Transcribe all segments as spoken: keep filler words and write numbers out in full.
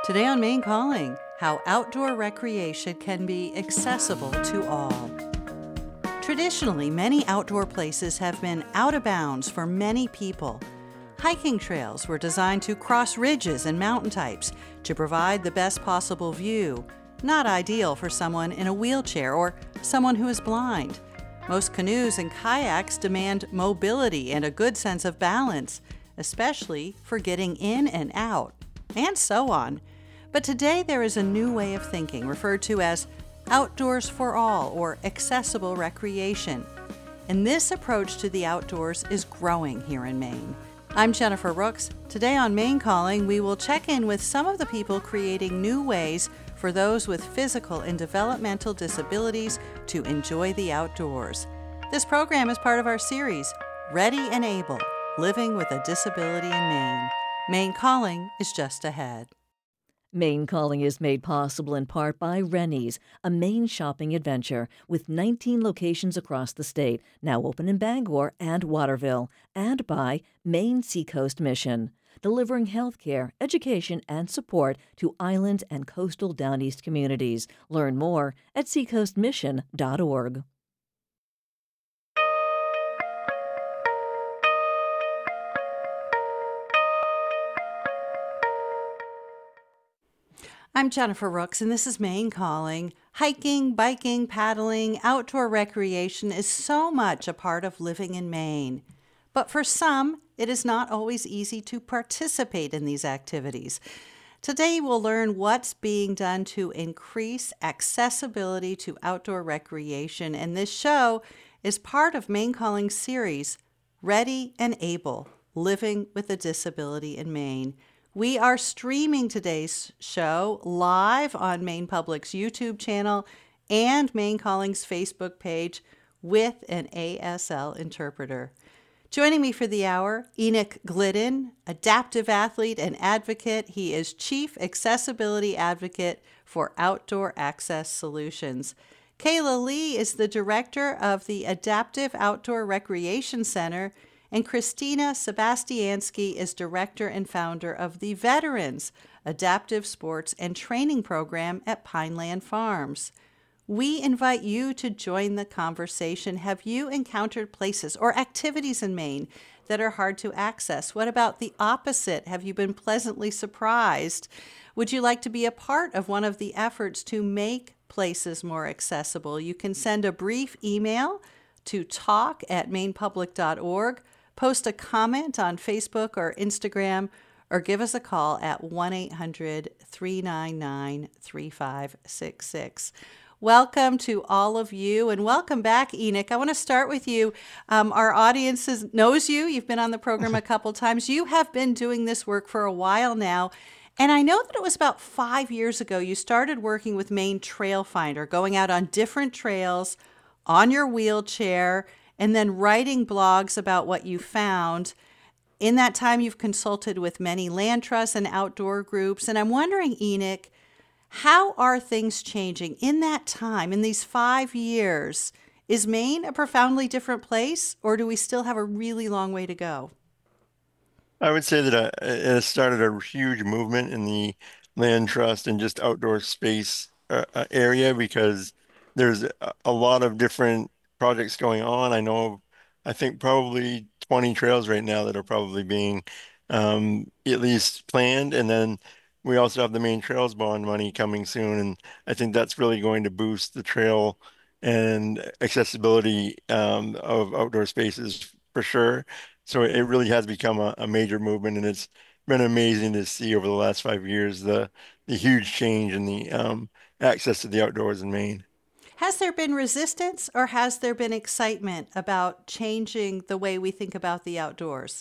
Today on Maine Calling, how outdoor recreation can be accessible to all. Traditionally, many outdoor places have been out of bounds for many people. Hiking trails were designed to cross ridges and mountain types to provide the best possible view, not ideal for someone in a wheelchair or someone who is blind. Most canoes and kayaks demand mobility and a good sense of balance, especially for getting in and out, and so on. But today there is a new way of thinking referred to as outdoors for all or accessible recreation. And this approach to the outdoors is growing here in Maine. I'm Jennifer Rooks. Today on Maine Calling, we will check in with some of the people creating new ways for those with physical and developmental disabilities to enjoy the outdoors. This program is part of our series, Ready and Able, Living with a Disability in Maine. Maine Calling is just ahead. Maine Calling is made possible in part by Rennie's, a Maine shopping adventure with nineteen locations across the state, now open in Bangor and Waterville, and by Maine Seacoast Mission, delivering healthcare, education, and support to island and coastal Down East communities. Learn more at seacoast mission dot org. I'm Jennifer Rooks, and this is Maine Calling. Hiking, biking, paddling, outdoor recreation is so much a part of living in Maine. But for some, it is not always easy to participate in these activities. Today, we'll learn what's being done to increase accessibility to outdoor recreation, and this show is part of Maine Calling's series, Ready and Able, Living with a Disability in Maine. We are streaming today's show live on Maine Public's YouTube channel and Maine Calling's Facebook page with an A S L interpreter. Joining me for the hour, Enoch Glidden, adaptive athlete and advocate. He is Chief Accessibility Advocate for Outdoor Access Solutions. Kayla Lee is the Director of the Adaptive Outdoor Recreation Center, and Christina Sebastiansky is director and founder of the Veterans Adaptive Sports and Training Program at Pineland Farms. We invite you to join the conversation. Have you encountered places or activities in Maine that are hard to access? What about the opposite? Have you been pleasantly surprised? Would you like to be a part of one of the efforts to make places more accessible? You can send a brief email to talk at maine public dot org. Post a comment on Facebook or Instagram, or give us a call at one eight hundred three nine nine three five six six. Welcome to all of you, and welcome back, Enoch. I want to start with you. Um, our audience is, knows you. You've been on the program a couple times. You have been doing this work for a while now, and I know that it was about five years ago you started working with Maine Trail Finder, going out on different trails on your wheelchair, and then writing blogs about what you found. In that time, you've consulted with many land trusts and outdoor groups. And I'm wondering, Enoch, how are things changing in that time, in these five years? Is Maine a profoundly different place, or do we still have a really long way to go? I would say that uh, it has started a huge movement in the land trust and just outdoor space uh, uh, area, because there's a, a lot of different projects going on. I know, I think probably twenty trails right now that are probably being um, at least planned. And then we also have the Maine Trails Bond money coming soon. And I think that's really going to boost the trail and accessibility um, of outdoor spaces for sure. So it really has become a, a major movement, and it's been amazing to see over the last five years the the huge change in the um, access to the outdoors in Maine. Has there been resistance, or has there been excitement about changing the way we think about the outdoors?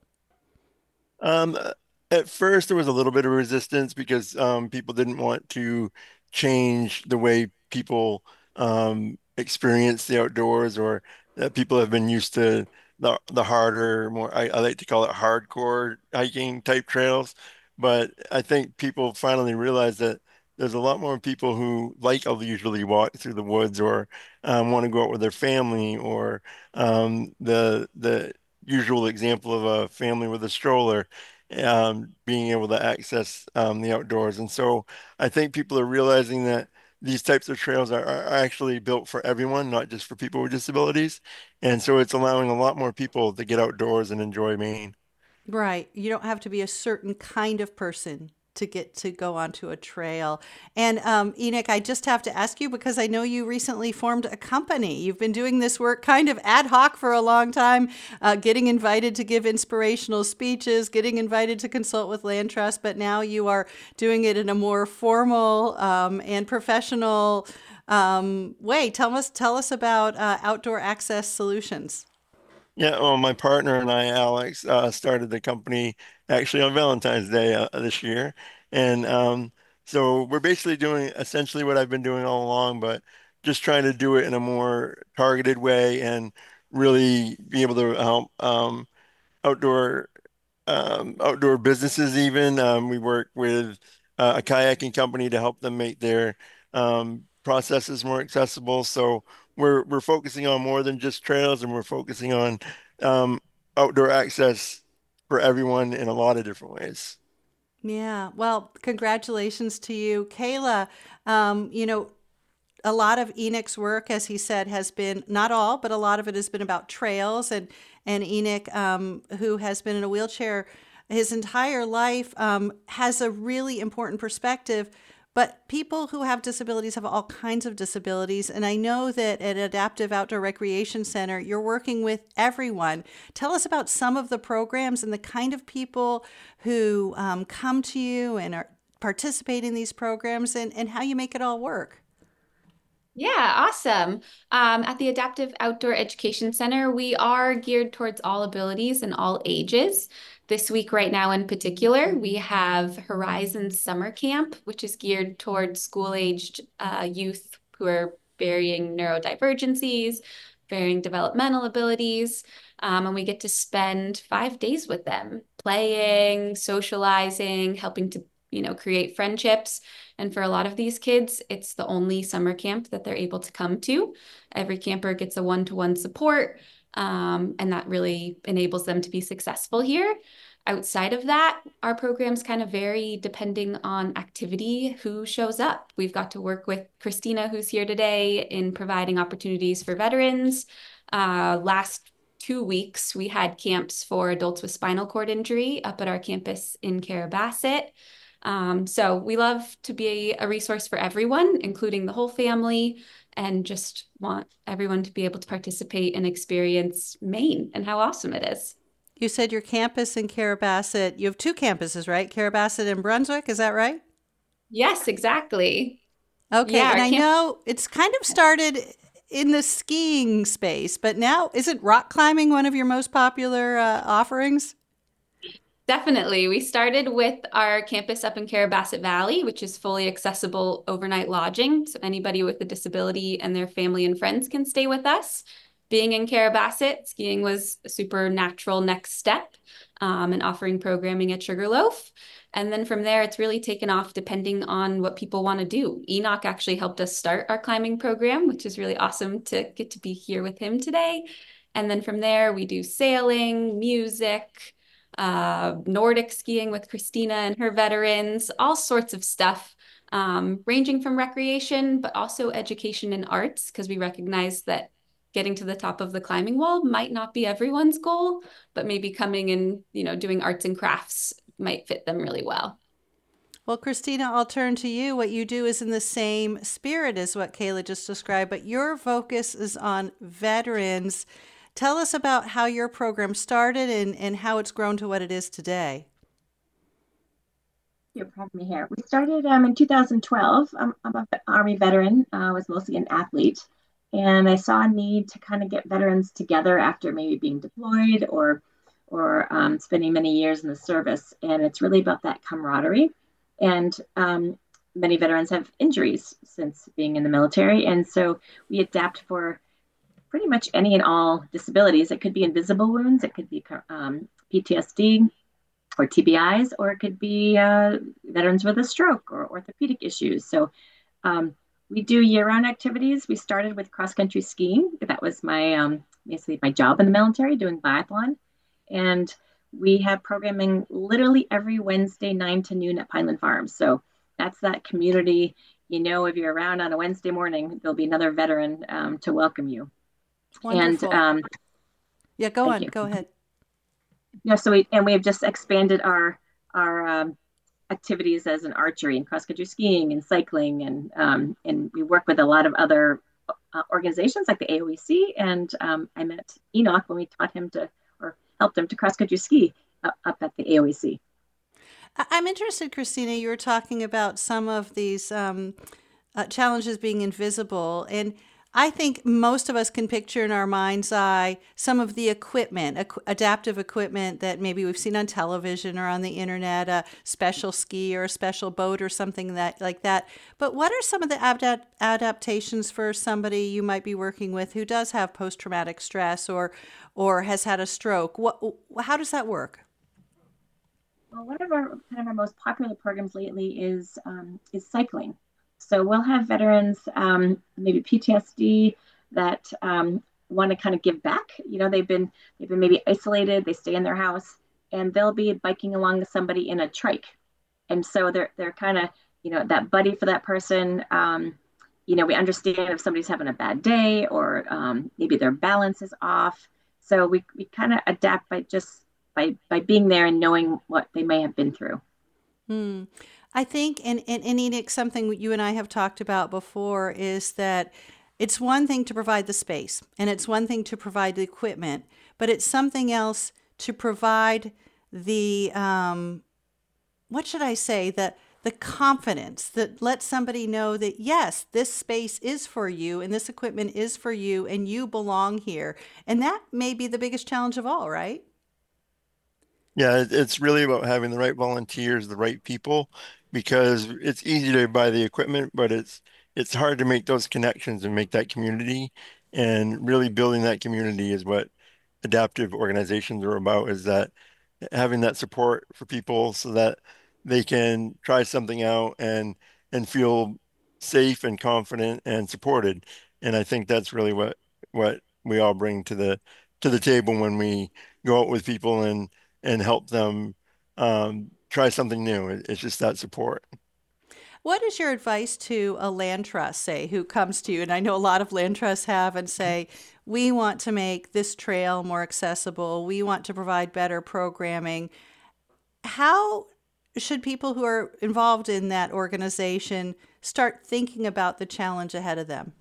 Um, at first, there was a little bit of resistance because um, people didn't want to change the way people um, experience the outdoors, or that people have been used to the the harder, more I, I like to call it hardcore hiking type trails. But I think people finally realized that there's a lot more people who like to usually walk through the woods, or um, want to go out with their family, or um, the the usual example of a family with a stroller. um, being able to access um, the outdoors. And so I think people are realizing that these types of trails are, are actually built for everyone, not just for people with disabilities. And so it's allowing a lot more people to get outdoors and enjoy Maine. Right. You don't have to be a certain kind of person to get to go onto a trail. And um, Enoch, I just have to ask you because I know you recently formed a company. You've been doing this work kind of ad hoc for a long time, uh, getting invited to give inspirational speeches, getting invited to consult with Land Trust, but now you are doing it in a more formal um, and professional um, way. Tell us, tell us about uh, Outdoor Access Solutions. Yeah, well, my partner and I, Alex, uh, started the company actually on Valentine's Day uh, this year. And um, so we're basically doing essentially what I've been doing all along, but just trying to do it in a more targeted way and really be able to help um, outdoor um, outdoor businesses even. Um, we work with uh, a kayaking company to help them make their um, processes more accessible. So we're we're focusing on more than just trails, and we're focusing on um, outdoor access for everyone in a lot of different ways. Yeah, well, congratulations to you, Kayla. Um, you know, a lot of Enoch's work, as he said, has been not all, but a lot of it has been about trails. And and Enoch, um, who has been in a wheelchair his entire life, um, has a really important perspective. But people who have disabilities have all kinds of disabilities. And I know that at Adaptive Outdoor Recreation Center, you're working with everyone. Tell us about some of the programs and the kind of people who um, come to you and are participate in these programs and, and how you make it all work. Yeah, awesome. Um, at the Adaptive Outdoor Education Center, we are geared towards all abilities and all ages. This week, right now in particular, we have Horizon Summer Camp, which is geared towards school-aged uh, youth who are varying neurodivergencies, varying developmental abilities. Um, and we get to spend five days with them, playing, socializing, helping to, you know, create friendships. And for a lot of these kids, it's the only summer camp that they're able to come to. Every camper gets a one-to-one support, um, and that really enables them to be successful here. Outside of that, our programs kind of vary depending on activity, who shows up. We've got to work with Christina, who's here today, in providing opportunities for veterans. Uh, last two weeks, we had camps for adults with spinal cord injury up at our campus in Carrabassett. Um, so we love to be a resource for everyone, including the whole family, and just want everyone to be able to participate and experience Maine and how awesome it is. You said your campus in Carrabassett, you have two campuses, right? Carrabassett and Brunswick, is that right? Yes, exactly. Okay, Yeah, and our I camp know it's kind of started in the skiing space, but now isn't rock climbing one of your most popular uh, offerings? definitely. We started with our campus up in Carrabassett Valley, which is fully accessible overnight lodging. So anybody with a disability and their family and friends can stay with us. Being in Carrabassett, skiing was a super natural next step, um, and offering programming at Sugarloaf. And then from there, it's really taken off depending on what people want to do. Enoch actually helped us start our climbing program, which is really awesome to get to be here with him today. And then from there, we do sailing, music, uh, Nordic skiing with Christina and her veterans, all sorts of stuff, um, ranging from recreation, but also education and arts, because we recognize that getting to the top of the climbing wall might not be everyone's goal, but maybe coming and, you know, doing arts and crafts might fit them really well. Well, Christina, I'll turn to you. What you do is in the same spirit as what Kayla just described, but your focus is on veterans. Tell us about how your program started and, and how it's grown to what it is today. You for having me here. We started um, in two thousand twelve. I'm, I'm an Army veteran. I uh, was mostly an athlete. And I saw a need to kind of get veterans together after maybe being deployed or or um, spending many years in the service. And it's really about that camaraderie. And um, many veterans have injuries since being in the military. And so we adapt for pretty much any and all disabilities. It could be invisible wounds, it could be um, P T S D or T B Is, or it could be uh, veterans with a stroke or orthopedic issues. So um, we do year-round activities. We started with cross-country skiing. That was my um, basically my job in the military, doing biathlon. And we have programming literally every Wednesday, nine to noon at Pineland Farms. So that's that community. You know, if you're around on a Wednesday morning, there'll be another veteran um, to welcome you. And Wonderful. um, Yeah, go thank on. you. Go ahead. Yeah, so we and we have just expanded our our um, activities as an archery and cross country skiing and cycling, and um, and we work with a lot of other uh, organizations like the A O E C. And um, I met Enoch when we taught him to or helped him to cross country ski uh, up at the A O E C. I- I'm interested, Christina. You were talking about some of these um, uh, challenges being invisible, and I think most of us can picture in our mind's eye some of the equipment, equ- adaptive equipment that maybe we've seen on television or on the internet, a special ski or a special boat or something that like that. But what are some of the adapt- adaptations for somebody you might be working with who does have post-traumatic stress or or has had a stroke? What, how does that work? Well, one of our kind of our most popular programs lately is um, is cycling. So we'll have veterans, um, maybe P T S D, that um, want to kind of give back. You know, they've been they've been maybe isolated. They stay in their house, and they'll be biking along with somebody in a trike, and so they're they're kind of you know that buddy for that person. Um, you know, we understand if somebody's having a bad day or um, maybe their balance is off. So we we kind of adapt by just by by being there and knowing what they may have been through. Hmm. I think, and, and, and Enoch, something you and I have talked about before is that it's one thing to provide the space and it's one thing to provide the equipment, but it's something else to provide the, um, what should I say, the, the confidence that lets somebody know that, yes, this space is for you and this equipment is for you and you belong here. And that may be the biggest challenge of all, right? Yeah, it- it's really about having the right volunteers, the right people, because it's easy to buy the equipment, but it's it's hard to make those connections and make that community. And really building that community is what adaptive organizations are about, is that having that support for people so that they can try something out and and feel safe and confident and supported. And I think that's really what what we all bring to the to the table when we go out with people and and help them um, try something new. It- It's just that support. What is your advice to a land trust, say, who comes to you? And I know a lot of land trusts have and say, we want to make this trail more accessible. We want to provide better programming. How should people who are involved in that organization start thinking about the challenge ahead of them?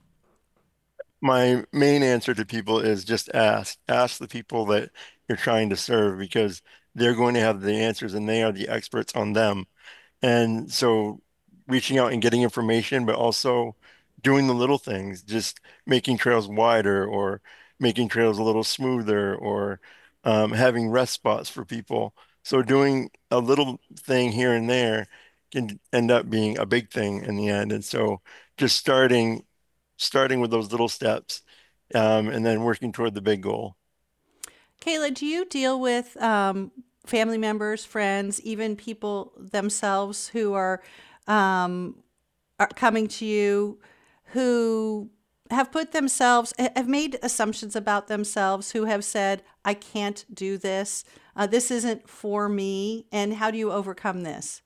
My main answer to people is just ask. Ask the people that you're trying to serve, because they're going to have the answers and they are the experts on them. And so reaching out and getting information, but also doing the little things, just making trails wider or making trails a little smoother, or um, having rest spots for people. So doing a little thing here and there can end up being a big thing in the end. And so just starting starting with those little steps, um, and then working toward the big goal. Kayla, do you deal with um, family members, friends, even people themselves who are, um, are coming to you who have put themselves, have made assumptions about themselves, who have said, I can't do this. Uh, this isn't for me. And how do you overcome this?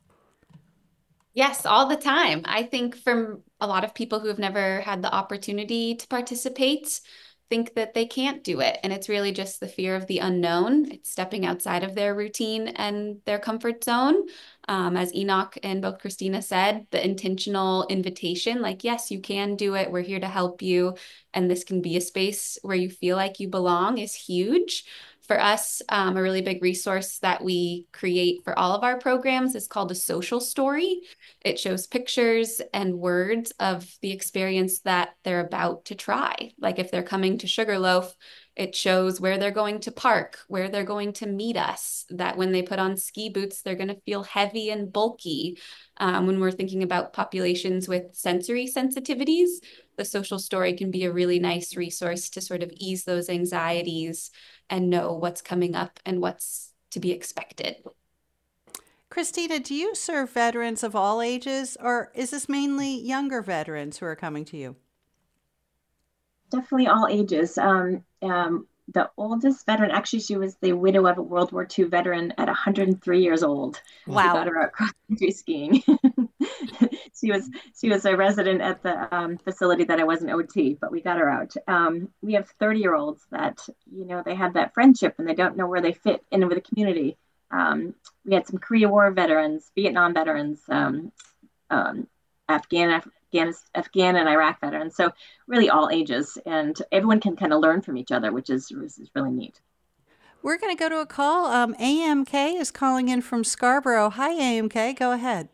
Yes, all the time. I think from a lot of people who have never had the opportunity to participate, think that they can't do it. And it's really just the fear of the unknown. It's stepping outside of their routine and their comfort zone. Um, as Enoch and both Christina said, the intentional invitation, like, yes, you can do it. We're here to help you. And this can be a space where you feel like you belong, is huge. For us, um, a really big resource that we create for all of our programs is called a social story. It shows pictures and words of the experience that they're about to try. Like if they're coming to Sugarloaf, it shows where they're going to park, where they're going to meet us, that when they put on ski boots, they're going to feel heavy and bulky. Um, when we're thinking about populations with sensory sensitivities, the social story can be a really nice resource to sort of ease those anxieties and know what's coming up and what's to be expected. Christina, do you serve veterans of all ages, or is this mainly younger veterans who are coming to you? Definitely all ages. Um, um, the oldest veteran, actually, she was the widow of a World War Two veteran at one hundred three years old. Wow. We got her out cross country skiing. she was she was a resident at the um, facility that I was an O T, but we got her out. Um, we have thirty year olds that, you know, they have that friendship and they don't know where they fit in with the community. Um, we had some Korea War veterans, Vietnam veterans, um, um, Afghan, Afghan, Afghan and Iraq veterans. So really all ages, and everyone can kind of learn from each other, which is, which is really neat. We're going to go to a call. Um, A M K is calling in from Scarborough. Hi, A M K. Go ahead.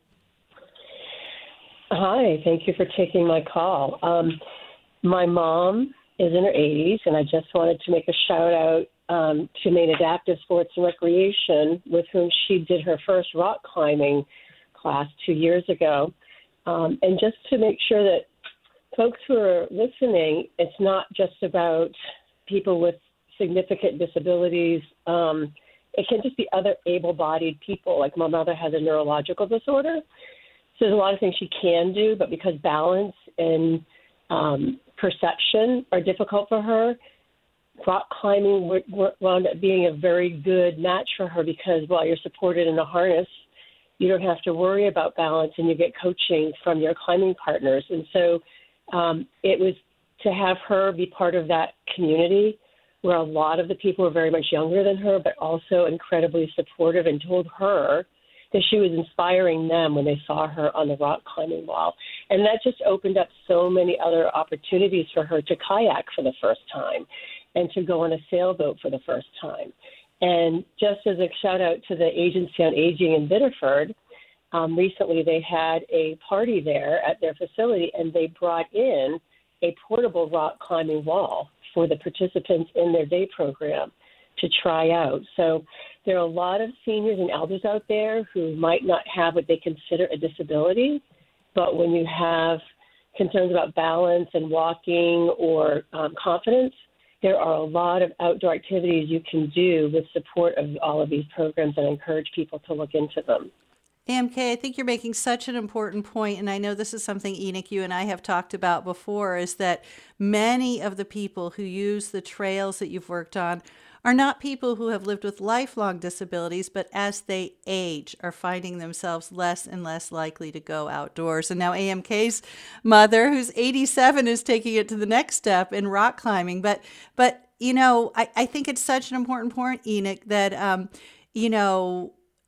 Hi. Thank you for taking my call. Um, my mom is in her eighties, and I just wanted to make a shout out um, to Maine Adaptive Sports and Recreation, with whom she did her first rock climbing class two years ago. Um, and just to make sure that folks who are listening, it's not just about people with significant disabilities. Um, it can just be other able-bodied people. Like my mother has a neurological disorder. So there's a lot of things she can do, but because balance and um, perception are difficult for her, rock climbing wound up being a very good match for her, because while you're supported in a harness, you don't have to worry about balance, and you get coaching from your climbing partners. And so um, it was to have her be part of that community where a lot of the people were very much younger than her, but also incredibly supportive, and told her that she was inspiring them when they saw her on the rock climbing wall. And that just opened up so many other opportunities for her to kayak for the first time and to go on a sailboat for the first time. And just as a shout out to the Agency on Aging in Biddeford, um, recently they had a party there at their facility, and they brought in a portable rock climbing wall for the participants in their day program to try out. So there are a lot of seniors and elders out there who might not have what they consider a disability, but when you have concerns about balance and walking or um, confidence, there are a lot of outdoor activities you can do with support of all of these programs, and I encourage people to look into them. A M K, I think you're making such an important point, and I know this is something, Enoch, you and I have talked about before, is that many of the people who use the trails that you've worked on are not people who have lived with lifelong disabilities, but as they age are finding themselves less and less likely to go outdoors. And now A M K's mother, who's eighty-seven, is taking it to the next step in rock climbing. But, but you know, I, I think it's such an important point, Enoch, that, um, you know,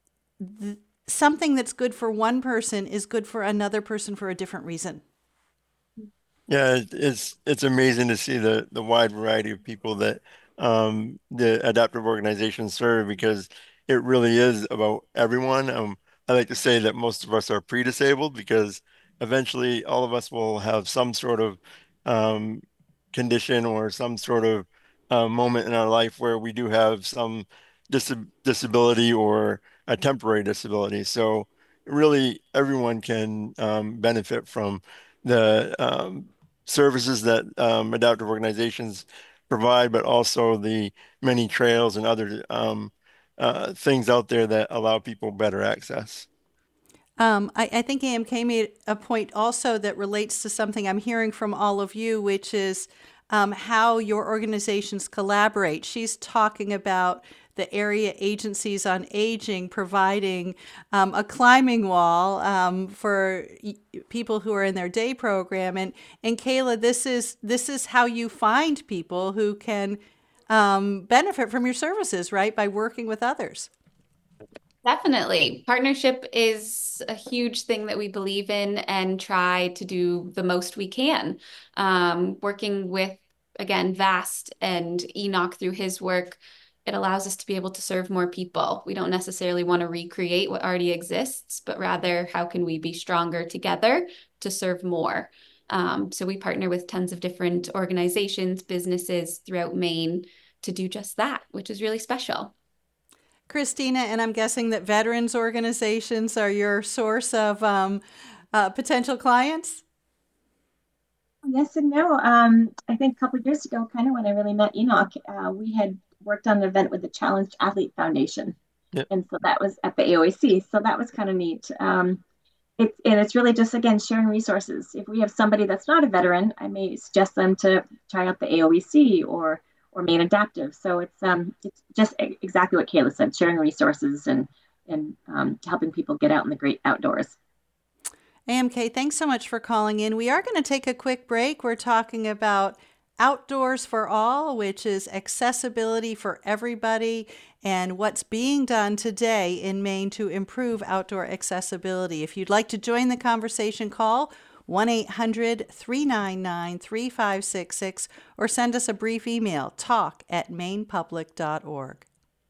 th- something that's good for one person is good for another person for a different reason. Yeah, it- it's it's amazing to see the the wide variety of people that um, the adaptive organizations serve, because it really is about everyone. Um, I like to say that most of us are pre-disabled, because eventually all of us will have some sort of um, condition or some sort of uh, moment in our life where we do have some dis disability or a temporary disability. So really everyone can um, benefit from the um, services that um, adaptive organizations provide, but also the many trails and other um, uh, things out there that allow people better access. Um, I, I think A M K made a point also that relates to something I'm hearing from all of you, which is um, how your organizations collaborate. She's talking about the area agencies on aging providing um, a climbing wall um, for y- people who are in their day program. And and Kayla, this is this is how you find people who can um, benefit from your services, right? By working with others. Definitely. Partnership is a huge thing that we believe in and try to do the most we can. Um, working with, again, Vast and Enoch through his work, it allows us to be able to serve more people. We don't necessarily want to recreate what already exists, but rather how can we be stronger together to serve more? Um, so we partner with tons of different organizations, businesses throughout Maine to do just that, which is really special. Christina, and I'm guessing that veterans organizations are your source of um, uh, potential clients? Yes and no. Um, I think a couple of years ago, kind of when I really met Enoch, uh, we had worked on an event with the Challenged Athlete Foundation. Yep. And so that was at the A O A C. So that was kind of neat. Um, it, and it's really just, again, sharing resources. If we have somebody that's not a veteran, I may suggest them to try out the A O E C or or Maine Adaptive. So it's um, it's just exactly what Kayla said, sharing resources and, and um, helping people get out in the great outdoors. A M K, thanks so much for calling in. We are going to take a quick break. We're talking about Outdoors for All, which is accessibility for everybody, and what's being done today in Maine to improve outdoor accessibility. If you'd like to join the conversation, call one eight hundred, three nine nine, three five six six or send us a brief email, talk at maine public dot org.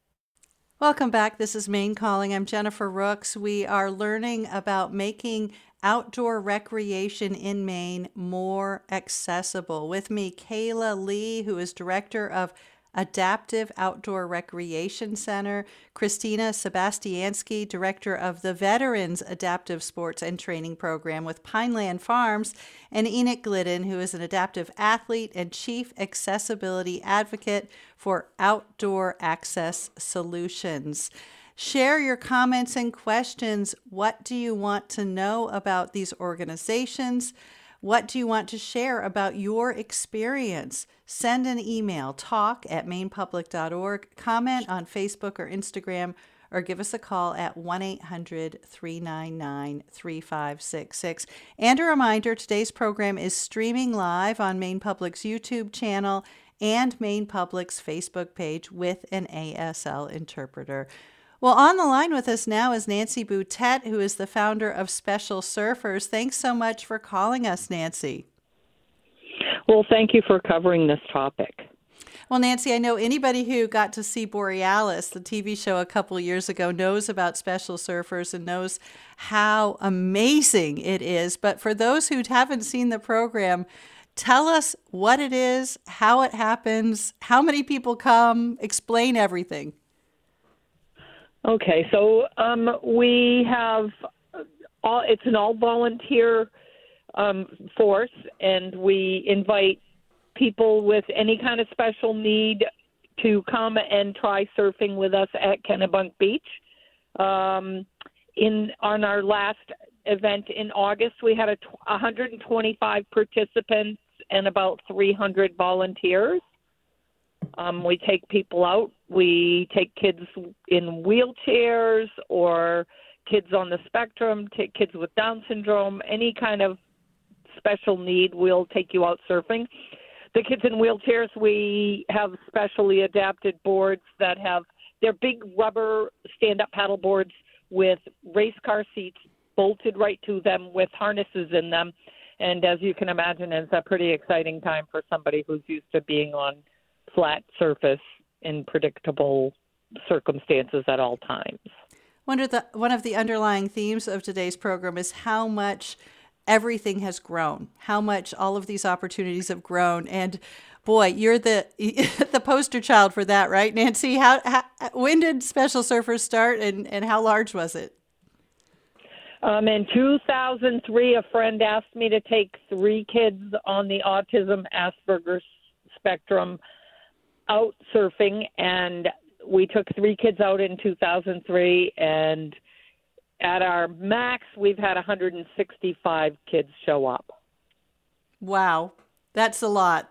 Welcome back. This is Maine Calling. I'm Jennifer Rooks. We are learning about making outdoor recreation in Maine more accessible. With me, Kayla Lee, who is director of Adaptive Outdoor Recreation Center, Christina Sebastiansky, director of the Veterans Adaptive Sports and Training Program with Pineland Farms, and Enoch Glidden, who is an adaptive athlete and chief accessibility advocate for Outdoor Access Solutions. Share your comments and questions. What do you want to know about these organizations? What do you want to share about your experience? Send an email, talk at maine public dot org, comment on Facebook or Instagram, or give us a call at one eight hundred, three nine nine, three five six six. And a reminder, today's program is streaming live on Maine Public's YouTube channel and Maine Public's Facebook page with an A S L interpreter. Well, on the line with us now is Nancy Boutet, who is the founder of Special Surfers. Thanks so much for calling us, Nancy. Well, thank you for covering this topic. Well, Nancy, I know anybody who got to see Borealis, the T V show a couple years ago, knows about Special Surfers and knows how amazing it is. But for those who haven't seen the program, tell us what it is, how it happens, how many people come, explain everything. Okay, so um, we have all, it's an all volunteer um, force, and we invite people with any kind of special need to come and try surfing with us at Kennebunk Beach. Um, in on our last event in August, we had a t- one hundred twenty-five participants and about three hundred volunteers. Um, we take people out. We take kids in wheelchairs or kids on the spectrum, take kids with Down syndrome, any kind of special need, we'll take you out surfing. The kids in wheelchairs, we have specially adapted boards that have, they're big rubber stand-up paddle boards with race car seats bolted right to them with harnesses in them. And as you can imagine, it's a pretty exciting time for somebody who's used to being on flat surface in predictable circumstances at all times. One of the one of the underlying themes of today's program is how much everything has grown, how much all of these opportunities have grown. And boy, you're the the poster child for that, right, Nancy? How, how when did Special Surfers start, and, and how large was it? Um, in two thousand three, a friend asked me to take three kids on the autism Asperger's spectrum out surfing, and we took three kids out in two thousand three, and at our max, we've had one hundred sixty-five kids show up. Wow, that's a lot.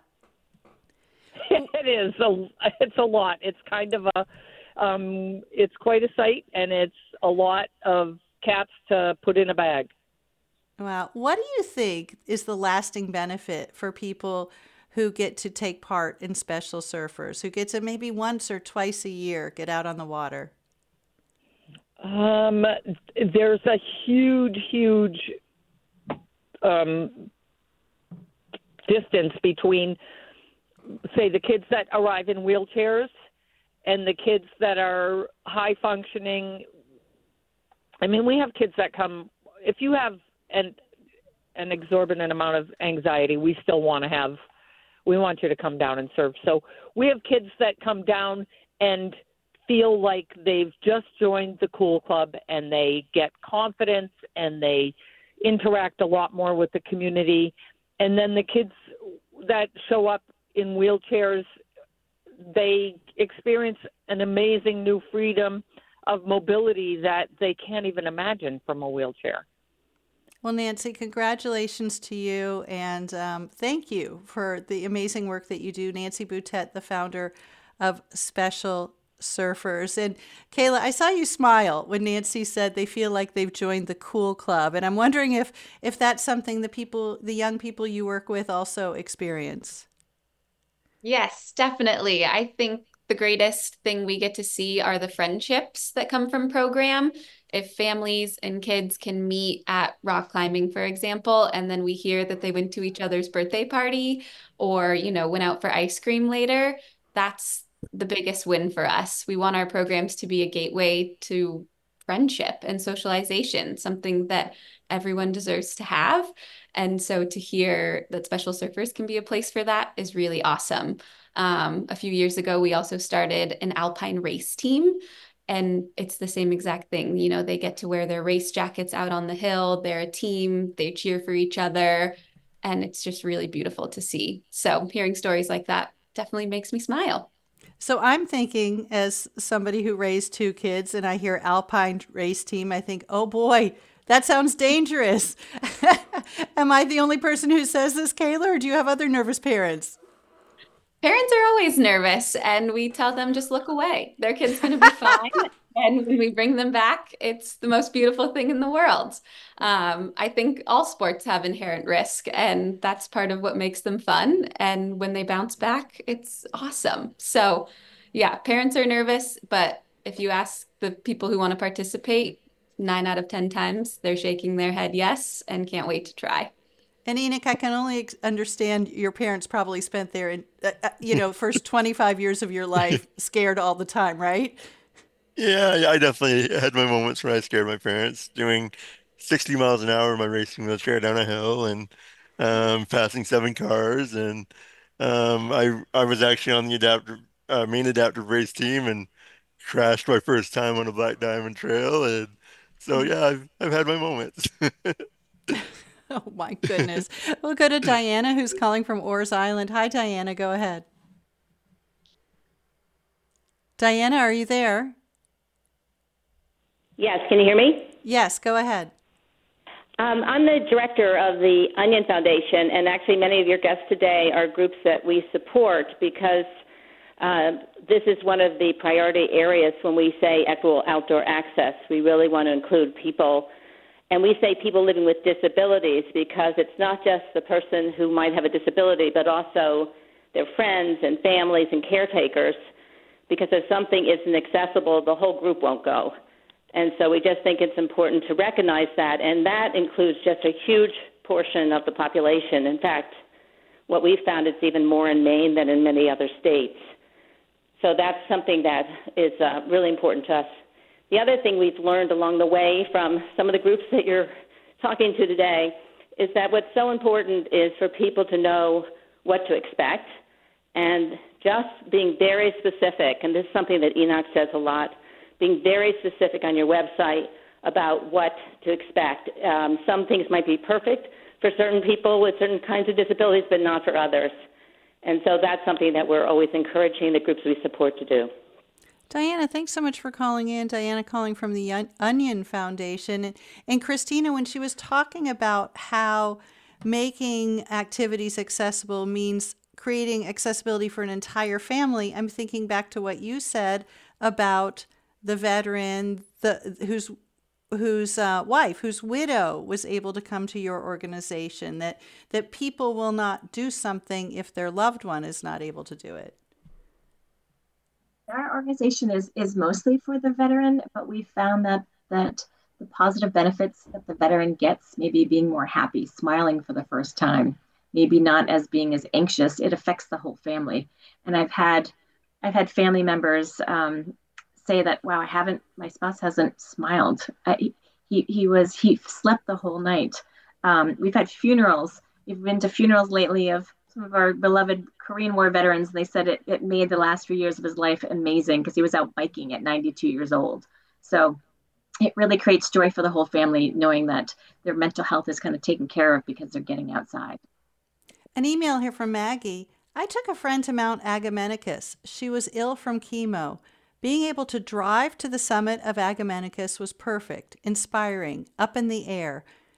It is. A, it's a lot. It's kind of a, um, it's quite a sight, and it's a lot of cats to put in a bag. Wow. What do you think is the lasting benefit for people who get to take part in Special Surfers, who get to maybe once or twice a year get out on the water? Um, there's a huge, huge um, distance between, say, the kids that arrive in wheelchairs and the kids that are high functioning. I mean, we have kids that come, if you have an, an exorbitant amount of anxiety, we still want to have We want you to come down and surf. So we have kids that come down and feel like they've just joined the Cool Club, and they get confidence and they interact a lot more with the community. And then the kids that show up in wheelchairs, they experience an amazing new freedom of mobility that they can't even imagine from a wheelchair. Well, Nancy, congratulations to you, and um, thank you for the amazing work that you do. Nancy Boutet, the founder of Special Surfers. And Kayla, I saw you smile when Nancy said they feel like they've joined the cool club, and I'm wondering if if that's something the people, the young people you work with, also experience. Yes, definitely. I think the greatest thing we get to see are the friendships that come from program. If families and kids can meet at rock climbing, for example, and then we hear that they went to each other's birthday party or, you know, went out for ice cream later, that's the biggest win for us. We want our programs to be a gateway to friendship and socialization, something that everyone deserves to have. And so to hear that Special Surfers can be a place for that is really awesome. Um, a few years ago, we also started an alpine race team, and it's the same exact thing. You know, they get to wear their race jackets out on the hill. They're a team, they cheer for each other, and it's just really beautiful to see. So hearing stories like that definitely makes me smile. So I'm thinking, as somebody who raised two kids, and I hear Alpine race team, I think, oh boy, that sounds dangerous. Am I the only person who says this, Kayla, or do you have other nervous parents? Parents are always nervous, and we tell them just look away. Their kid's going to be fine. And when we bring them back, it's the most beautiful thing in the world. Um, I think all sports have inherent risk, and that's part of what makes them fun. And when they bounce back, it's awesome. So, yeah, parents are nervous, but if you ask the people who want to participate, nine out of ten times, they're shaking their head yes and can't wait to try. And Enoch, I can only ex- understand your parents probably spent their, in, uh, uh, you know, first twenty-five years of your life scared all the time, right? Yeah, I definitely had my moments where I scared my parents doing sixty miles an hour in my racing wheelchair down a hill and um, passing seven cars. And um, I I was actually on the adaptive uh, main adaptive race team and crashed my first time on a Black Diamond Trail. And so yeah, I've I've had my moments. Oh my goodness. We'll go to Diana, who's calling from Orr's Island. Hi, Diana. Go ahead. Diana, are you there? Yes, can you hear me? Yes, go ahead. Um, I'm the director of the Onion Foundation, and actually many of your guests today are groups that we support because uh, this is one of the priority areas when we say equitable outdoor access. We really want to include people, and we say people living with disabilities because it's not just the person who might have a disability, but also their friends and families and caretakers, because if something isn't accessible, the whole group won't go. And so we just think it's important to recognize that, and that includes just a huge portion of the population. In fact, what we've found is even more in Maine than in many other states. So that's something that is uh, really important to us. The other thing we've learned along the way from some of the groups that you're talking to today is that what's so important is for people to know what to expect and just being very specific, and this is something that Enoch says a lot, being very specific on your website about what to expect. Um, some things might be perfect for certain people with certain kinds of disabilities, but not for others. And so that's something that we're always encouraging the groups we support to do. Diana, thanks so much for calling in. Diana calling from the On- Onion Foundation. And, and Christina, when she was talking about how making activities accessible means creating accessibility for an entire family, I'm thinking back to what you said about the veteran, the whose whose uh, wife, whose widow was able to come to your organization, that that people will not do something if their loved one is not able to do it. Our organization is is mostly for the veteran, but we found that that the positive benefits that the veteran gets, maybe being more happy, smiling for the first time, maybe not as being as anxious, it affects the whole family. And I've had I've had family members um, say that, wow, I haven't, my spouse hasn't smiled. Uh, he, he was, he slept the whole night. Um, we've had funerals. We've been to funerals lately of some of our beloved Korean War veterans. And they said it, it made the last few years of his life amazing because he was out biking at ninety-two years old. So it really creates joy for the whole family, knowing that their mental health is kind of taken care of because they're getting outside. An email here from Maggie. I took a friend to Mount Agamenicus. She was ill from chemo. Being able to drive to the summit of Agamenicus was perfect, inspiring, up in the air.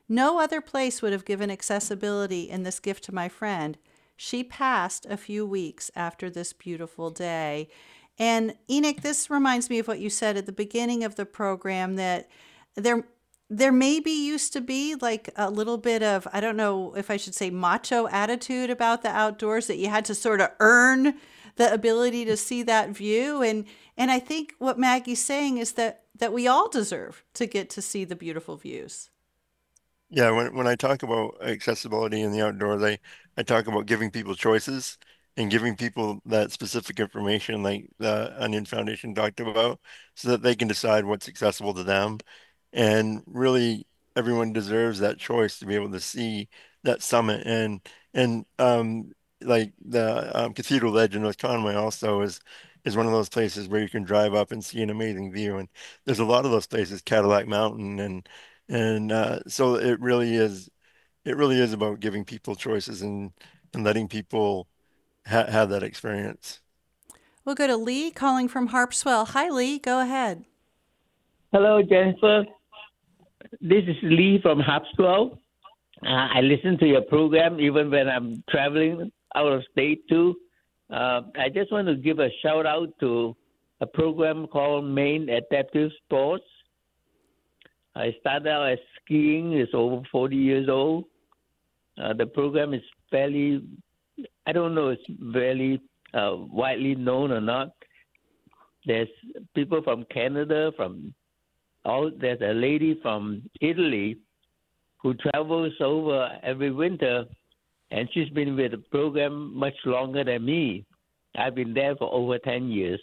No other place would have given accessibility in this gift to my friend. She passed a few weeks after this beautiful day. And Enoch, this reminds me of what you said at the beginning of the program, that there there maybe used to be like a little bit of, I don't know if I should say macho attitude about the outdoors, that you had to sort of earn the ability to see that view. And and I think what Maggie's saying is that that we all deserve to get to see the beautiful views. Yeah, when when I talk about accessibility in the outdoors, I, I talk about giving people choices and giving people that specific information like the Onion Foundation talked about so that they can decide what's accessible to them. And really everyone deserves that choice to be able to see that summit. And and um like the um, Cathedral Ledge in North Conway also is is one of those places where you can drive up and see an amazing view. And there's a lot of those places, Cadillac Mountain and and uh, so it really is, it really is about giving people choices and, and letting people ha have that experience. We'll go to Lee calling from Harpswell. Hi, Lee. Go ahead. Hello, Jennifer. This is Lee from Harpswell. Uh, I listen to your program even when I'm traveling out of state too. Uh, I just want to give a shout out to a program called Maine Adaptive Sports. I started out as skiing. It's over forty years old. Uh, the program is fairly, I don't know, it's very uh, widely known or not. There's people from Canada, from all. There's a lady from Italy who travels over every winter, and she's been with the program much longer than me. I've been there for over ten years.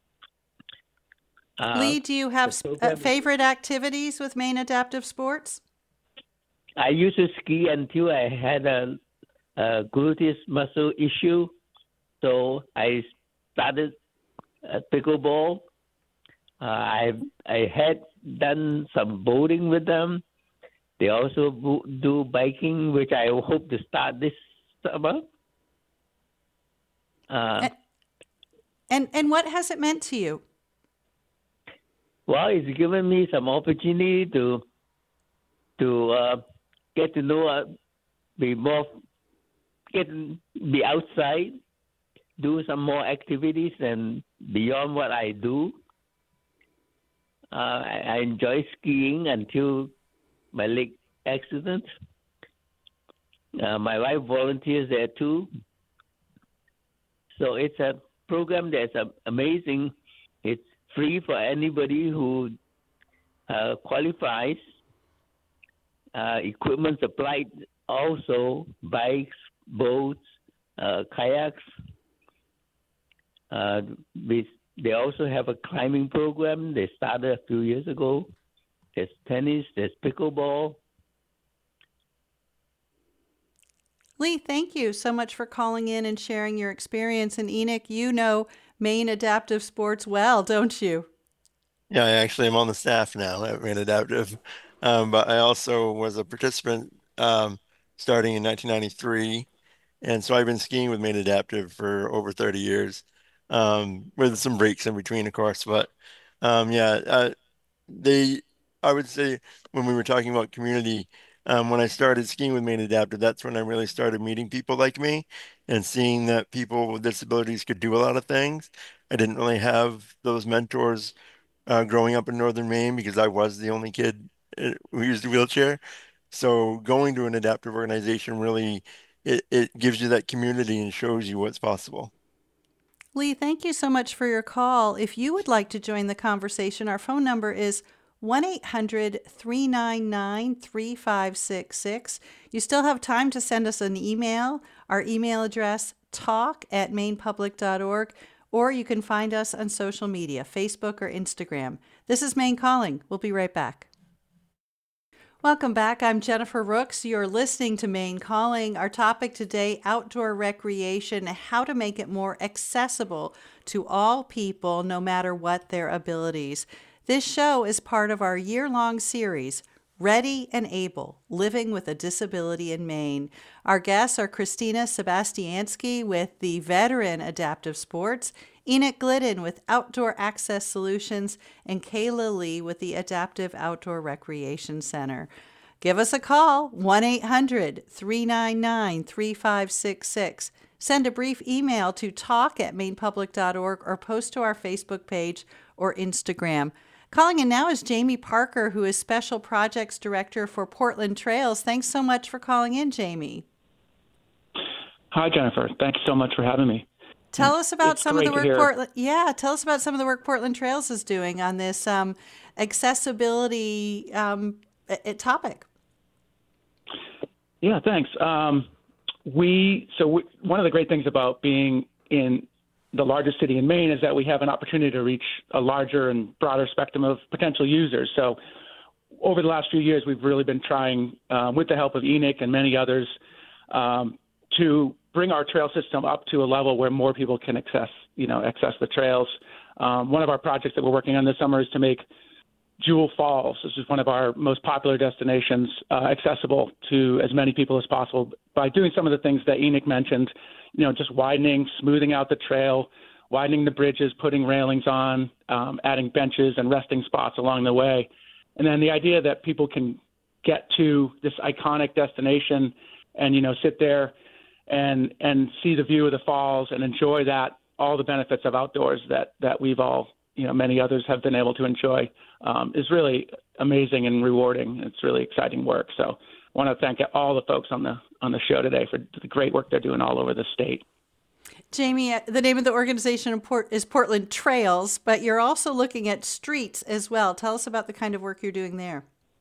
Uh, Lee, do you have the uh, program- favorite activities with Maine Adaptive Sports? I used to ski until I had a, a gluteus muscle issue, so I started uh, pickleball. Uh, I I had done some boating with them. They also bo- do biking, which I hope to start this summer. Uh, And and what has it meant to you? well, it's given me some opportunity to to uh, get to know, uh, be more, get be outside, do some more activities and beyond what I do. Uh, I, I enjoy skiing until my leg accident. Uh, my wife volunteers there too. So it's a program that's uh, amazing. It's free for anybody who uh, qualifies. Uh, equipment supplied also, bikes, boats, uh, kayaks. Uh, we, they also have a climbing program. They started a few years ago. There's tennis, there's pickleball. Lee, thank you so much for calling in and sharing your experience. And Enoch, you know Maine Adaptive Sports well, don't you? Yeah, I actually am on the staff now at Maine Adaptive, um, but I also was a participant um, starting in nineteen ninety-three, and so I've been skiing with Maine Adaptive for over thirty years, um, with some breaks in between, of course. But um, yeah, uh, they, I would say when we were talking about community, um, when I started skiing with Maine Adaptive, that's when I really started meeting people like me and seeing that people with disabilities could do a lot of things. I didn't really have those mentors uh, growing up in Northern Maine because I was the only kid uh, who used a wheelchair. So going to an adaptive organization really, it, it gives you that community and shows you what's possible. Lee, thank you so much for your call. If you would like to join the conversation, our phone number is one eight hundred, three nine nine, three five six six. You still have time to send us an email. Our email address, talk at maine public dot org, or you can find us on social media, Facebook or Instagram. This is Maine Calling. We'll be right back. Welcome back. I'm Jennifer Rooks. You're listening to Maine Calling. Our topic today, outdoor recreation, how to make it more accessible to all people, no matter what their abilities. This show is part of our year-long series, Ready and Able, Living with a Disability in Maine. Our guests are Christina Sebastiansky with the Veteran Adaptive Sports, Enoch Glidden with Outdoor Access Solutions, and Kayla Lee with the Adaptive Outdoor Recreation Center. Give us a call, one eight hundred, three nine nine, three five six six. Send a brief email to talk at maine public dot org or post to our Facebook page or Instagram. Calling in now is Jamie Parker, who is Special Projects Director for Portland Trails. Thanks so much for calling in, Jamie. Hi, Jennifer. Thanks so much for having me. Tell us about It's some of the great to work hear. Portland. Yeah, tell us about some of the work Portland Trails is doing on this um, accessibility um, a- a topic. Yeah, thanks. Um, we so we, one of the great things about being in the largest city in Maine is that we have an opportunity to reach a larger and broader spectrum of potential users. So over the last few years, we've really been trying, um, with the help of E N I C and many others, um, to bring our trail system up to a level where more people can access, you know, access the trails. Um, one of our projects that we're working on this summer is to make Jewel Falls, this is one of our most popular destinations, uh, accessible to as many people as possible by doing some of the things that E N I C mentioned, you know, just widening, smoothing out the trail, widening the bridges, putting railings on, um, adding benches and resting spots along the way. And then the idea that people can get to this iconic destination and, you know, sit there and and see the view of the falls and enjoy that, all the benefits of outdoors that, that we've all, you know, many others have been able to enjoy, um, is really amazing and rewarding. It's really exciting work. So I want to thank all the folks on the on the show today for the great work they're doing all over the state. Jamie, uh, the name of the organization in Port- is Portland Trails, but you're also looking at streets as well. Tell us about the kind of work you're doing there.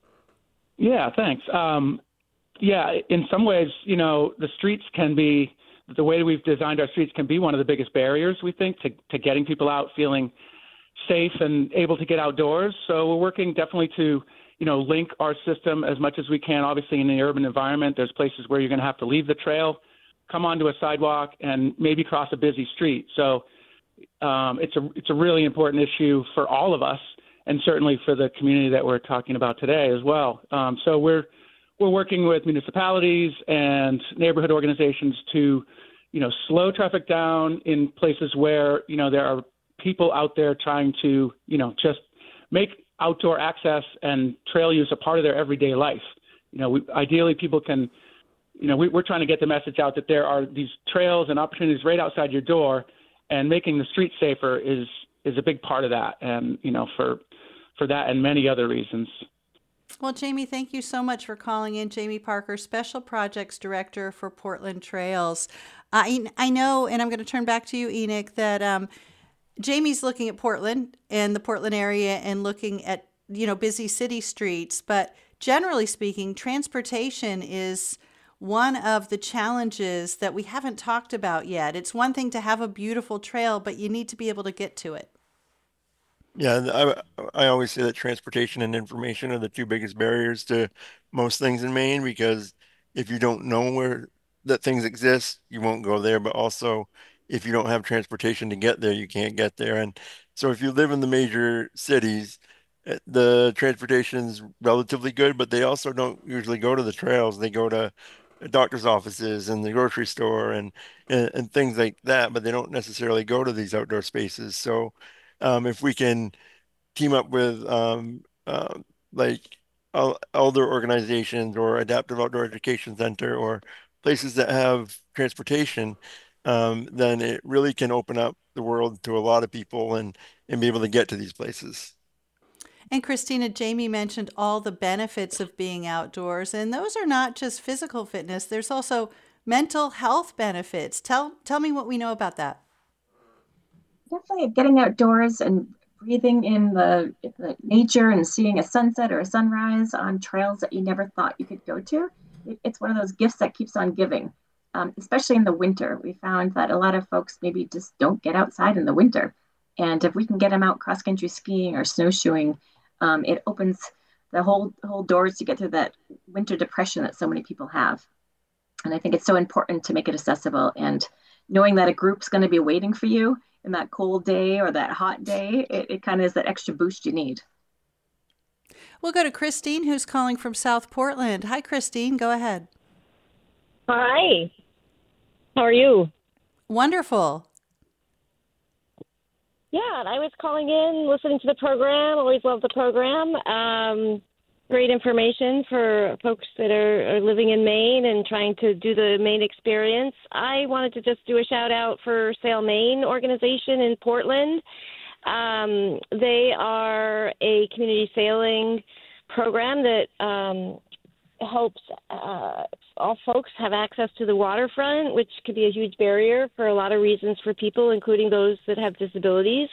Yeah, thanks. Um, yeah, in some ways, you know, the streets can be, the way we've designed our streets can be one of the biggest barriers, we think, to, to getting people out feeling safe and able to get outdoors. So we're working definitely to, you know, link our system as much as we can. Obviously, in the urban environment, there's places where you're going to have to leave the trail, come onto a sidewalk, and maybe cross a busy street. So um, it's a it's a really important issue for all of us, and certainly for the community that we're talking about today as well. Um, so we're we're working with municipalities and neighborhood organizations to, you know, slow traffic down in places where, you know, there are people out there trying to, you know, just make outdoor access and trail use a part of their everyday life. You know, we, ideally people can, you know, we, we're trying to get the message out that there are these trails and opportunities right outside your door, and making the streets safer is is a big part of that. And, you know, for for that and many other reasons. Well, Jamie, thank you so much for calling in. Jamie Parker, Special Projects Director for Portland Trails. I, I know, and I'm going to turn back to you, E N I C, that um, Jamie's looking at Portland and the Portland area and looking at, you know, busy city streets. But generally speaking, transportation is one of the challenges that we haven't talked about yet. It's one thing to have a beautiful trail, but you need to be able to get to it. Yeah, I, I always say that transportation and information are the two biggest barriers to most things in Maine, because if you don't know where that things exist, you won't go there. But also, if you don't have transportation to get there, you can't get there. And so if you live in the major cities, eh, the transportation's relatively good, but they also don't usually go to the trails. They go to doctor's offices and the grocery store and, and, and things like that, but they don't necessarily go to these outdoor spaces. So um, if we can team up with um, uh, like el- elder organizations or Adaptive Outdoor Education Center or places that have transportation, um, then it really can open up the world to a lot of people and, and be able to get to these places. And Christina, Jamie mentioned all the benefits of being outdoors, and those are not just physical fitness. There's also mental health benefits. Tell tell me what we know about that. Definitely getting outdoors and breathing in the, the nature and seeing a sunset or a sunrise on trails that you never thought you could go to. It, it's one of those gifts that keeps on giving, um, especially in the winter. We found that a lot of folks maybe just don't get outside in the winter. And if we can get them out cross-country skiing or snowshoeing, um, it opens the whole whole doors to get through that winter depression that so many people have. And I think it's so important to make it accessible, and knowing that a group's going to be waiting for you in that cold day or that hot day, it, it kind of is that extra boost you need. We'll go to Christine, who's calling from South Portland. Hi, Christine. Go ahead. Hi. How are you? Wonderful. Yeah, and I was calling in, listening to the program. Always love the program. Um, great information for folks that are, are living in Maine and trying to do the Maine experience. I wanted to just do a shout out for Sail Maine organization in Portland. Um, they are a community sailing program that um, helps uh, all folks have access to the waterfront, which could be a huge barrier for a lot of reasons for people, including those that have disabilities.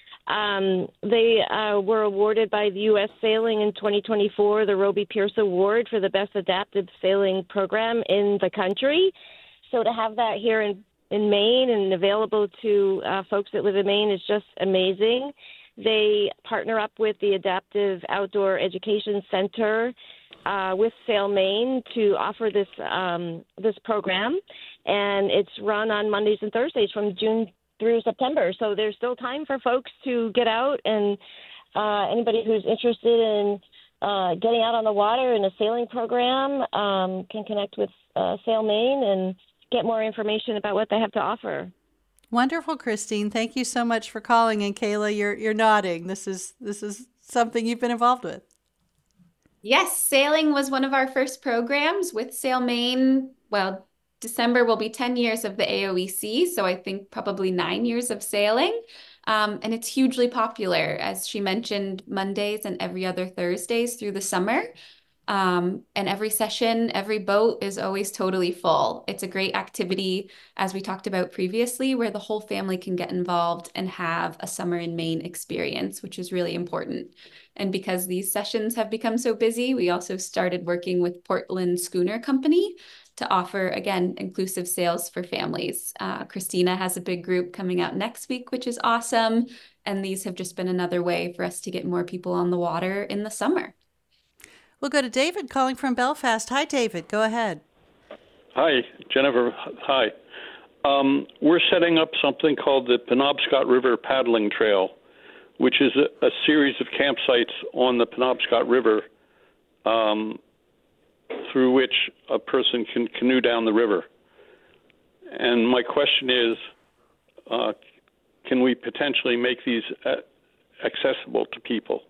Um, they uh, were awarded by the U S Sailing in twenty twenty-four the Roby Pierce Award for the best adaptive sailing program in the country. So to have that here in, in Maine and available to uh, folks that live in Maine is just amazing. They partner up with the Adaptive Outdoor Education Center uh, with Sail Maine to offer this um, this program, and it's run on Mondays and Thursdays from June through September. So there's still time for folks to get out, and uh, anybody who's interested in uh, getting out on the water in a sailing program um, can connect with uh, Sail Maine and get more information about what they have to offer. Wonderful, Christine. Thank you so much for calling. And Kayla, you're you're nodding. This is this is something you've been involved with. Yes, sailing was one of our first programs with Sail Maine. Well, December will be ten years of the A O E C, so I think probably nine years of sailing. Um, and it's hugely popular, as she mentioned, Mondays and every other Thursdays through the summer. Um, and every session, every boat is always totally full. It's a great activity, as we talked about previously, where the whole family can get involved and have a summer in Maine experience, which is really important. And because these sessions have become so busy, we also started working with Portland Schooner Company to offer, again, inclusive sails for families. Uh, Christina has a big group coming out next week, which is awesome. And these have just been another way for us to get more people on the water in the summer. We'll go to David calling from Belfast. Hi, David. Go ahead. Hi, Jennifer. Hi. Um, we're setting up something called the Penobscot River Paddling Trail, which is a, a series of campsites on the Penobscot River um, through which a person can canoe down the river. And my question is, uh, can we potentially make these uh, accessible to people?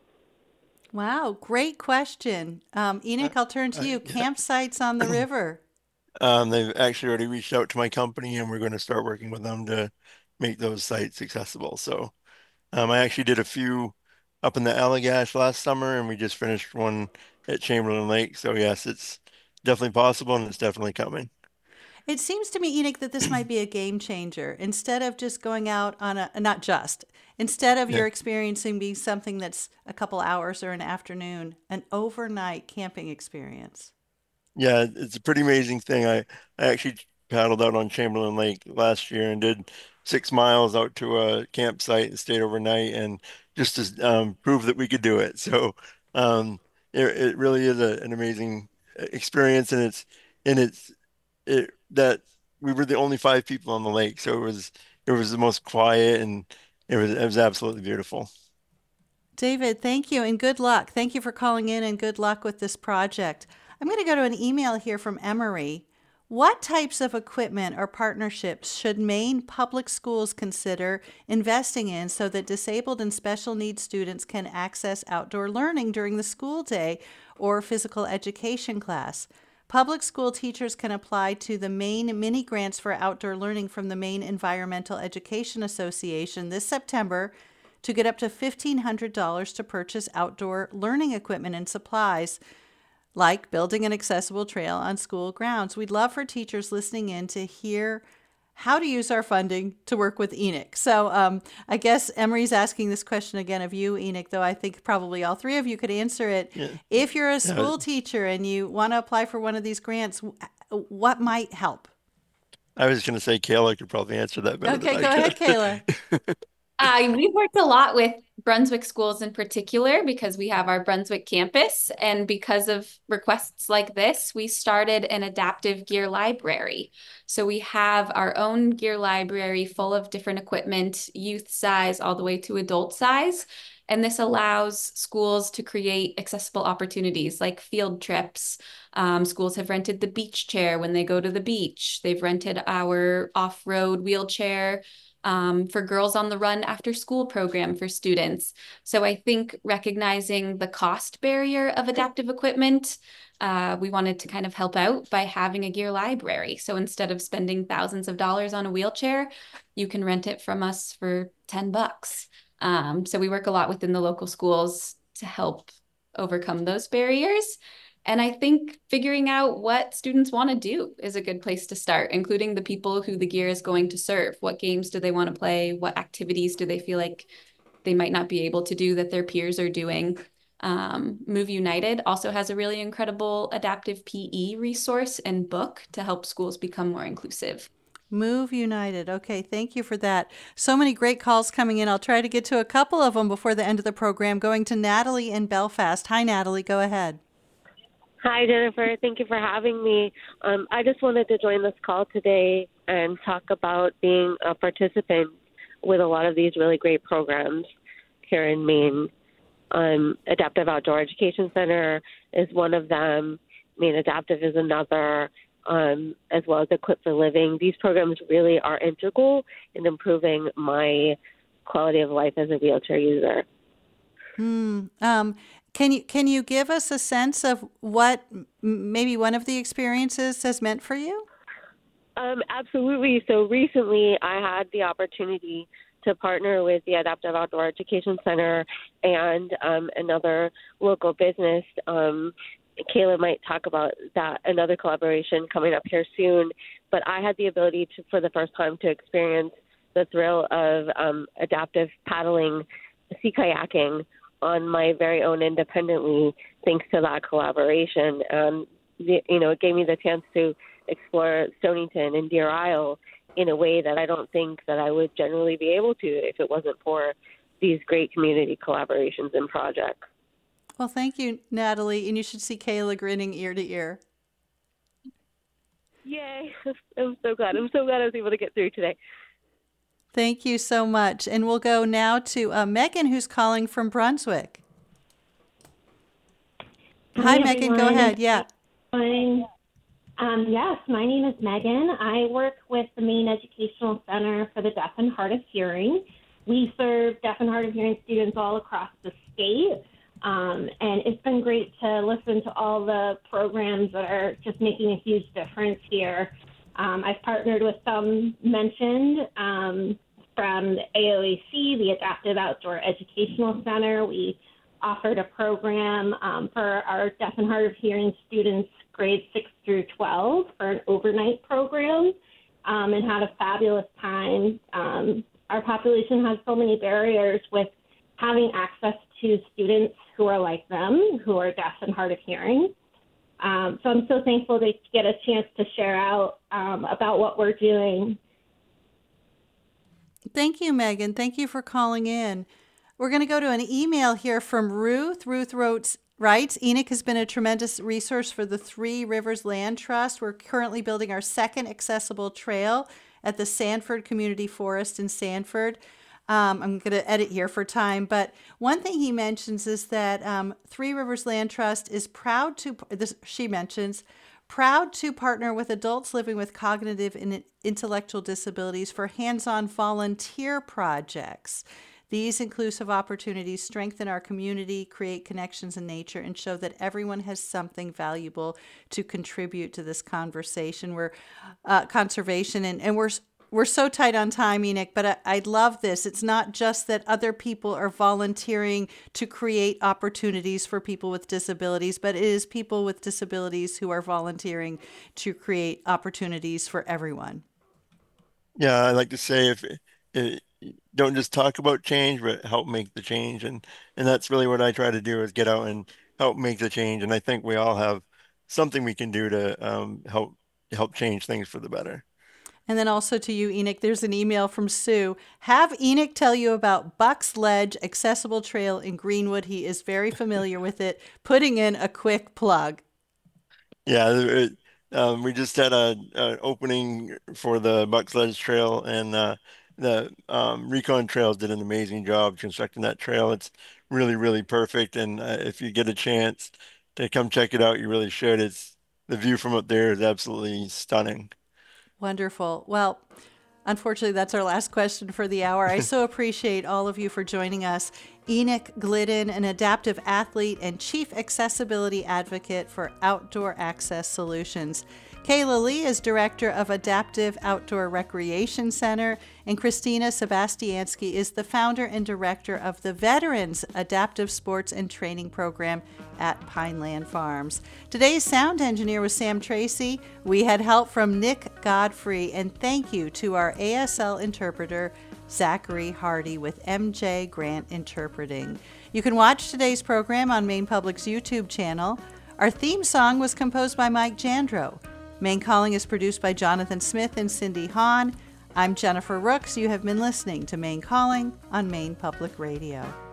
Wow, great question. Um, Enoch, I'll turn to you. Campsites on the river. Um, they've actually already reached out to my company, and we're going to start working with them to make those sites accessible. So um, I actually did a few up in the Allagash last summer, and we just finished one at Chamberlain Lake. So yes, it's definitely possible, and it's definitely coming. It seems to me, Enoch, that this might be a game changer. Instead of just going out on a, not just, instead of Yeah. your experiencing being something that's a couple hours or an afternoon, an overnight camping experience. Yeah, it's a pretty amazing thing. I, I actually paddled out on Chamberlain Lake last year and did six miles out to a campsite and stayed overnight, and just to um, prove that we could do it. So um, it, it really is a, an amazing experience, and it's and it's it that we were the only five people on the lake, so it was it was the most quiet, and it was it was absolutely beautiful. David, thank you and good luck. Thank you for calling in and good luck with this project. I'm going to go to an email here from Emery. What types of equipment or partnerships should Maine public schools consider investing in so that disabled and special needs students can access outdoor learning during the school day or physical education class? Public school teachers can apply to the Maine mini grants for outdoor learning from the Maine Environmental Education Association this September to get up to fifteen hundred dollars to purchase outdoor learning equipment and supplies, like building an accessible trail on school grounds. We'd love for teachers listening in to hear how to use our funding to work with Enoch. So um, I guess Emery's asking this question again of you, Enoch, though I think probably all three of you could answer it. Yeah. If you're a school Yeah. teacher and you want to apply for one of these grants, what might help? I was going to say Kayla could probably answer that better Okay, than go I ahead, could. Kayla. Uh, we've worked a lot with Brunswick schools in particular because we have our Brunswick campus. And because of requests like this, we started an adaptive gear library. So we have our own gear library full of different equipment, youth size all the way to adult size. And this allows schools to create accessible opportunities like field trips. Um, schools have rented the beach chair when they go to the beach. They've rented our off-road wheelchair um, for Girls on the Run after school program for students. So I think recognizing the cost barrier of adaptive equipment, uh, we wanted to kind of help out by having a gear library. So instead of spending thousands of dollars on a wheelchair, you can rent it from us for ten bucks. Um, so we work a lot within the local schools to help overcome those barriers. And I think figuring out what students want to do is a good place to start, including the people who the gear is going to serve. What games do they want to play? What activities do they feel like they might not be able to do that their peers are doing? Um, Move United also has a really incredible adaptive P E resource and book to help schools become more inclusive. Move United. Okay, thank you for that. So many great calls coming in. I'll try to get to a couple of them before the end of the program. Going to Natalie in Belfast. Hi, Natalie. Go ahead. Hi, Jennifer. Thank you for having me. Um, I just wanted to join this call today and talk about being a participant with a lot of these really great programs here in Maine. Um, Adaptive Outdoor Education Center is one of them. Maine Adaptive is another, um, as well as Equip for Living. These programs really are integral in improving my quality of life as a wheelchair user. Hmm. Um, can you can you give us a sense of what m- maybe one of the experiences has meant for you? Um, absolutely. So recently I had the opportunity to partner with the Adaptive Outdoor Education Center and um, another local business. Um, Kayla might talk about that, another collaboration coming up here soon. But I had the ability to, for the first time, to experience the thrill of um, adaptive paddling, sea kayaking on my very own independently, thanks to that collaboration. And, the, you know, it gave me the chance to explore Stonington and Deer Isle in a way that I don't think that I would generally be able to if it wasn't for these great community collaborations and projects. Well, thank you, Natalie. And you should see Kayla grinning ear to ear. Yay. I'm so glad. I'm so glad I was able to get through today. Thank you so much. And we'll go now to uh, Megan, who's calling from Brunswick. Hi, Hi, Megan. Go everyone. ahead. Yeah. Fine. Um, yes, my name is Megan. I work with the Maine Educational Center for the Deaf and Hard of Hearing. We serve deaf and hard of hearing students all across the state. Um, and it's been great to listen to all the programs that are just making a huge difference here. Um, I've partnered with some mentioned um, from the A O A C, the Adaptive Outdoor Educational Center. We offered a program um, for our deaf and hard of hearing students grades six through twelve for an overnight program um, and had a fabulous time. Um, our population has so many barriers with having access to students who are like them, who are deaf and hard of hearing. Um, so I'm so thankful to get a chance to share out um, about what we're doing. Thank you, Megan. Thank you for calling in. We're going to go to an email here from Ruth. Ruth wrote, writes, Enoch has been a tremendous resource for the Three Rivers Land Trust. We're currently building our second accessible trail at the Sanford Community Forest in Sanford. Um, I'm going to edit here for time, but one thing he mentions is that um, Three Rivers Land Trust is proud to, this, she mentions, proud to partner with adults living with cognitive and intellectual disabilities for hands-on volunteer projects. These inclusive opportunities strengthen our community, create connections in nature, and show that everyone has something valuable to contribute to this conversation. We're uh, conservation, and, and we're we're so tight on time, Enoch, but I, I love this. It's not just that other people are volunteering to create opportunities for people with disabilities, but it is people with disabilities who are volunteering to create opportunities for everyone. Yeah, I like to say if, if don't just talk about change, but help make the change, and and that's really what I try to do is get out and help make the change. And I think we all have something we can do to um, help help change things for the better. And then also to you, Enoch, there's an email from Sue. Have Enoch tell you about Buck's Ledge Accessible Trail in Greenwood. He is very familiar with it. Putting in a quick plug. Yeah, it, um, we just had a, a opening for the Buck's Ledge Trail, and uh, the um, Recon Trails did an amazing job constructing that trail. It's really, really perfect, and uh, if you get a chance to come check it out, you really should. It's the view from up there is absolutely stunning. Wonderful. Well, Unfortunately, that's our last question for the hour. I so appreciate all of you for joining us. Enoch Glidden, an adaptive athlete and chief accessibility advocate for Outdoor Access Solutions. Kayla Lee is director of Adaptive Outdoor Recreation Center, and Christina Sebastiansky is the founder and director of the Veterans Adaptive Sports and Training Program at Pineland Farms. Today's sound engineer was Sam Tracy. We had help from Nick Godfrey, and thank you to our A S L interpreter, Zachary Hardy, with M J Grant Interpreting. You can watch today's program on Maine Public's YouTube channel. Our theme song was composed by Mike Jandro. Maine Calling is produced by Jonathan Smith and Cindy Hahn. I'm Jennifer Rooks. You have been listening to Maine Calling on Maine Public Radio.